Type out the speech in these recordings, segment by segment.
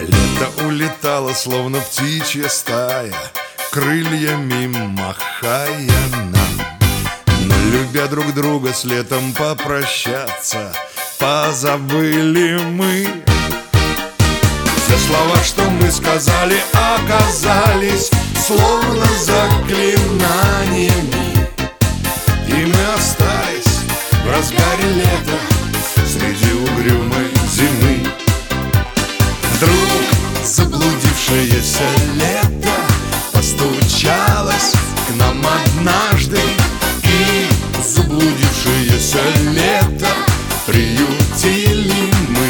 Лето улетало, словно птичья стая, крыльями махая нам. Но любя друг друга, с летом попрощаться позабыли мы. Все слова, что мы сказали, оказались словно заклинаниями, и мы остались в разгаре лета среди угрюмой зимы. Вдруг заблудившееся лето постучалось к нам однажды, и заблудившееся лето приютили мы.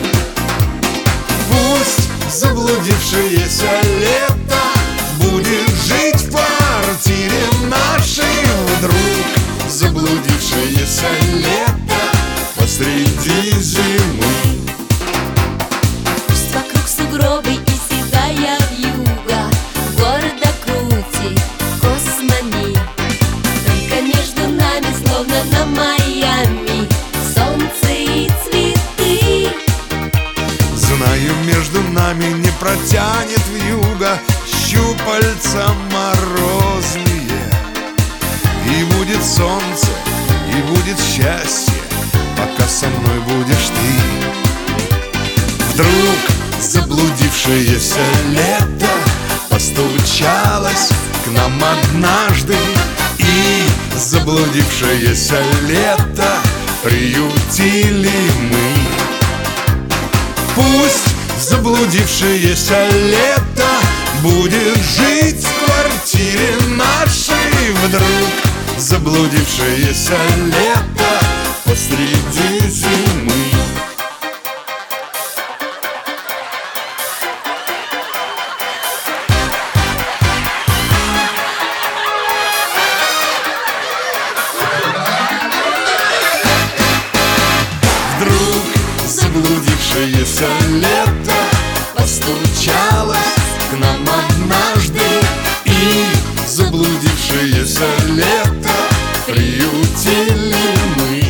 Пусть заблудившееся лето будет жить в квартире нашей. Вдруг заблудившееся лето посреди зимы. Вокруг сугробы и седая вьюга, города крути, космами. Только между нами, словно на Майами, солнце и цветы. Знаю, между нами не протянет вьюга щупальца морозные. И будет солнце, и будет счастье, пока со мной будешь ты. Вдруг заблудившееся лето постучалось к нам однажды, и заблудившееся лето приютили мы. Пусть заблудившееся лето будет жить в квартире нашей. Вдруг заблудившееся лето посреди зимы. Вдруг заблудившееся лето постучалось к нам однажды, и заблудившееся лето приютили мы.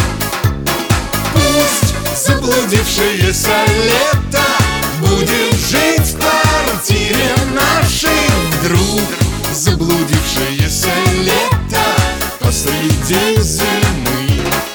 Пусть заблудившееся лето будет жить в квартире нашей. Вдруг заблудившееся лето посреди зимы.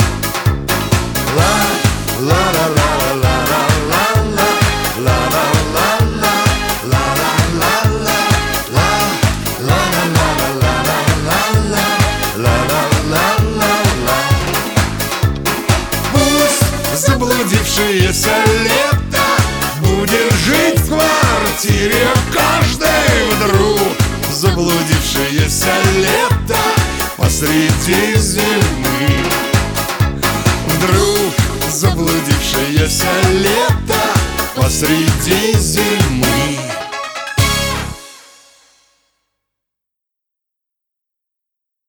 Пусть заблудившееся лето будет жить в квартире каждой. Вдруг заблудившееся лето посреди зимы. Вдруг заблудившееся лето посреди зимы.